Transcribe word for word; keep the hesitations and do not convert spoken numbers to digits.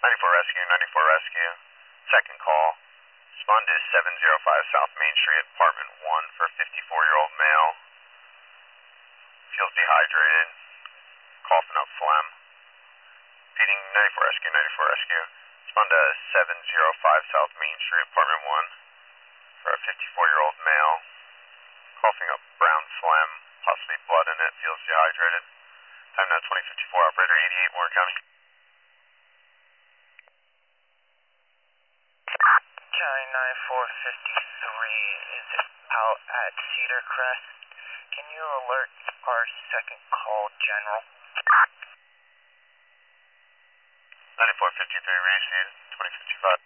ninety-four Rescue, ninety-four Rescue. Second call. Respond to seven oh five South Main Street, apartment one for a fifty-four-year-old male. Feels dehydrated. Coughing up phlegm. Repeating ninety-four Rescue, ninety-four Rescue. Respond to seven oh five South Main Street, apartment one for a fifty-four-year-old male. Coughing up brown phlegm, possibly blood in it, feels dehydrated. Time now twenty fifty-four, operator eighty-eight, Warren County. County ninety-four fifty-three, is it out at Cedar Crest? Can you alert our second call, General? ninety-four fifty-three, received, twenty fifty-five.